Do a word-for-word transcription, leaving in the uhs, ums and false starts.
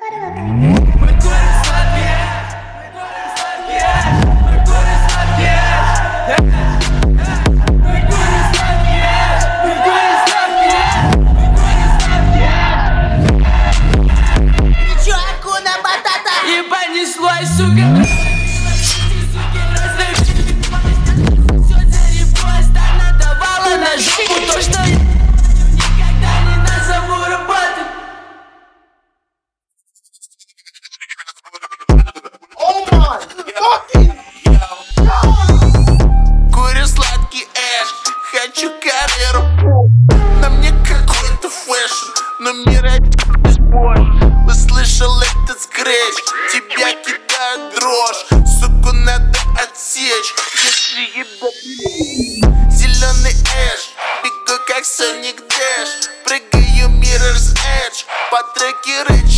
Хочу карьеру, на мне какой-то фэшн, но мир опять больше. Услышал этот скретч, тебя кидает дрожь. Суку надо отсечь, если ебать. Зеленый эш, бегу как Sonic Dash, прыгаю Mirror's Edge, по треке рэч.